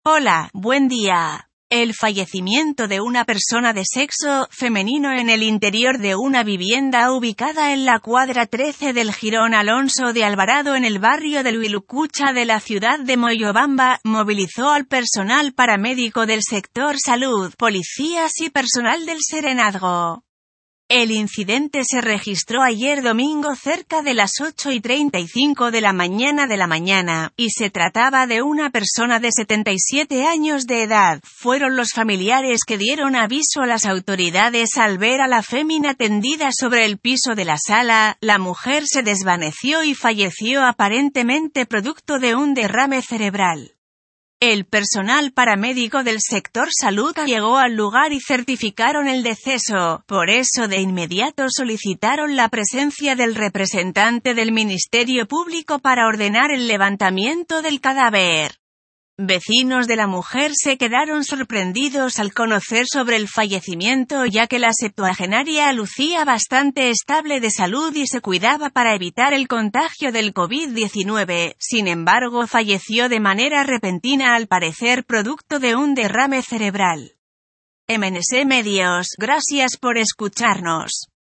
Hola, buen día. El fallecimiento de una persona de sexo femenino en el interior de una vivienda ubicada en la cuadra 13 del Jirón Alonso de Alvarado en el barrio de Huilucucha de la ciudad de Moyobamba, movilizó al personal paramédico del sector salud, policías y personal del Serenazgo. El incidente se registró ayer domingo cerca de las 8:35 de la mañana, y se trataba de una persona de 77 años de edad. Fueron los familiares que dieron aviso a las autoridades al ver a la fémina tendida sobre el piso de la sala. La mujer se desvaneció y falleció aparentemente producto de un derrame cerebral. El personal paramédico del sector salud llegó al lugar y certificaron el deceso, por eso de inmediato solicitaron la presencia del representante del Ministerio Público para ordenar el levantamiento del cadáver. Vecinos de la mujer se quedaron sorprendidos al conocer sobre el fallecimiento, ya que la septuagenaria lucía bastante estable de salud y se cuidaba para evitar el contagio del COVID-19, sin embargo falleció de manera repentina al parecer producto de un derrame cerebral. MNC Medios, gracias por escucharnos.